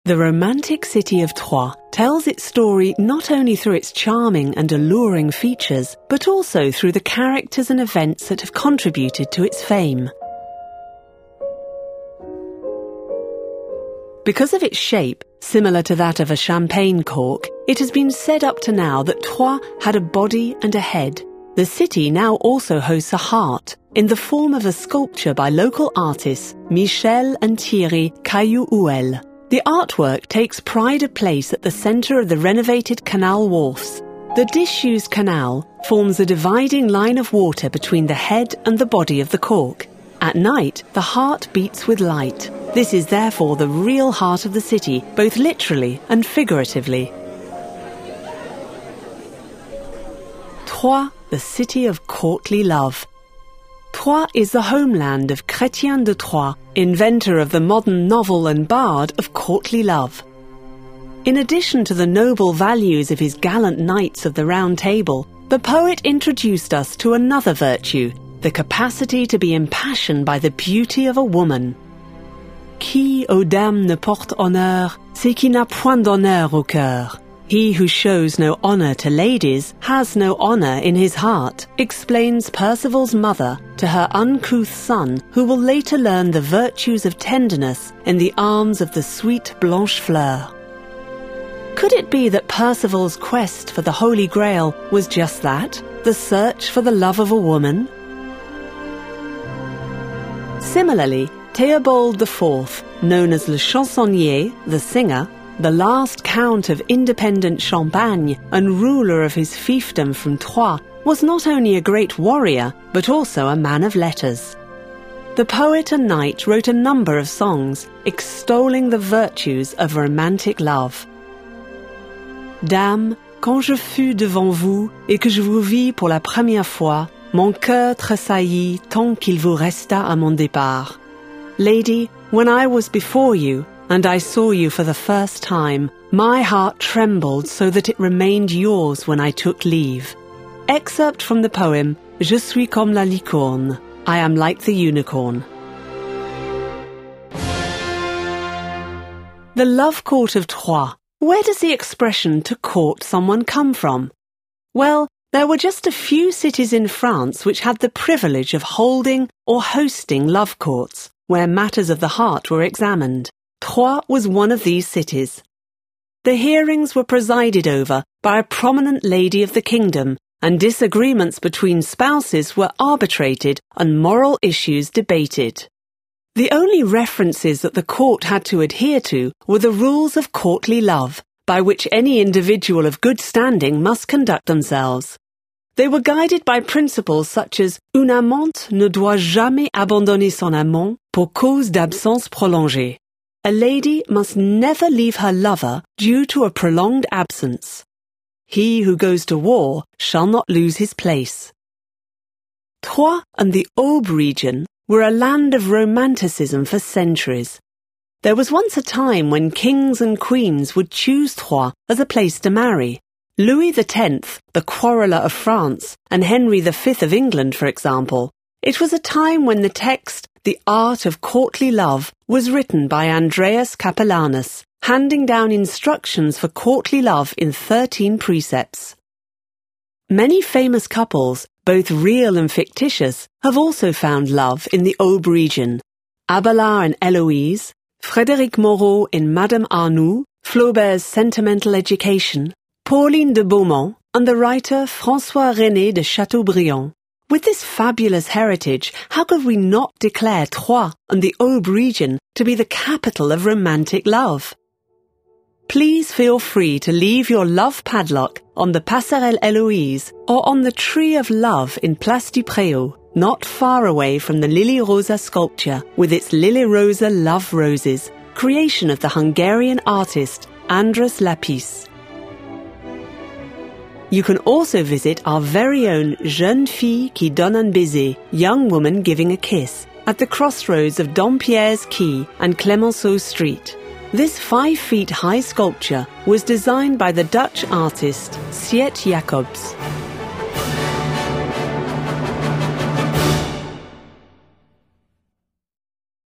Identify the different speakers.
Speaker 1: The romantic city of Troyes tells its story not only through its charming and alluring features, but also through the characters and events that have contributed to its fame. Because of its shape, similar to that of a champagne cork, it has been said up to now that Troyes had a body and a head. The city now also hosts a heart, in the form of a sculpture by local artists Michel and Thierry Cailloux-Houel. The artwork takes pride of place at the centre of the renovated canal wharfs. The disused canal forms a dividing line of water between the head and the body of the cork. At night, the heart beats with light. This is therefore the real heart of the city, both literally and figuratively. Troyes, the city of courtly love. Troyes is the homeland of Chrétien de Troyes, inventor of the modern novel and bard of courtly love. In addition to the noble values of his gallant knights of the Round Table, the poet introduced us to another virtue, the capacity to be impassioned by the beauty of a woman. Qui aux dames ne porte honneur, c'est qui n'a point d'honneur au cœur. He who shows no honour to ladies has no honour in his heart, explains Percival's mother to her uncouth son, who will later learn the virtues of tenderness in the arms of the sweet Blanchefleur. Could it be that Percival's quest for the Holy Grail was just that, the search for the love of a woman? Similarly, Théobald IV, known as Le Chansonnier, the singer, the last count of independent Champagne and ruler of his fiefdom from Troyes, was not only a great warrior, but also a man of letters. The poet and knight wrote a number of songs extolling the virtues of romantic love. Dame, quand je fus devant vous et que je vous vis pour la première fois, mon cœur tressaillit tant qu'il vous resta à mon départ. Lady, when I was before you, and I saw you for the first time, my heart trembled so that it remained yours when I took leave. Excerpt from the poem Je suis comme la licorne, I am like the unicorn. The love court of Troyes. Where does the expression to court someone come from? Well, there were just a few cities in France which had the privilege of holding or hosting love courts, where matters of the heart were examined. Troyes was one of these cities. The hearings were presided over by a prominent lady of the kingdom, and disagreements between spouses were arbitrated and moral issues debated. The only references that the court had to adhere to were the rules of courtly love, by which any individual of good standing must conduct themselves. They were guided by principles such as une amante ne doit jamais abandonner son amant pour cause d'absence prolongée. A lady must never leave her lover due to a prolonged absence. He who goes to war shall not lose his place. Troyes and the Aube region were a land of romanticism for centuries. There was once a time when kings and queens would choose Troyes as a place to marry. Louis X, the quarreller of France, and Henry V of England, for example. It was a time when the text, The Art of Courtly Love, was written by Andreas Capellanus, handing down instructions for courtly love in 13 precepts. Many famous couples, both real and fictitious, have also found love in the Aube region. Abelard and Héloïse, Frédéric Moreau in Madame Arnoux, Flaubert's Sentimental Education, Pauline de Beaumont, and the writer François-René de Chateaubriand. With this fabulous heritage, how could we not declare Troyes and the Aube region to be the capital of romantic love? Please feel free to leave your love padlock on the Passerelle Héloïse or on the Tree of Love in Place du Préau, not far away from the Lily Rosa sculpture with its Lily Rosa love roses, creation of the Hungarian artist András Lapis. You can also visit our very own Jeune Fille qui donne un baiser, young woman giving a kiss, at the crossroads of Dampierre's Quay and Clemenceau Street. This 5 feet high sculpture was designed by the Dutch artist Siet Jacobs.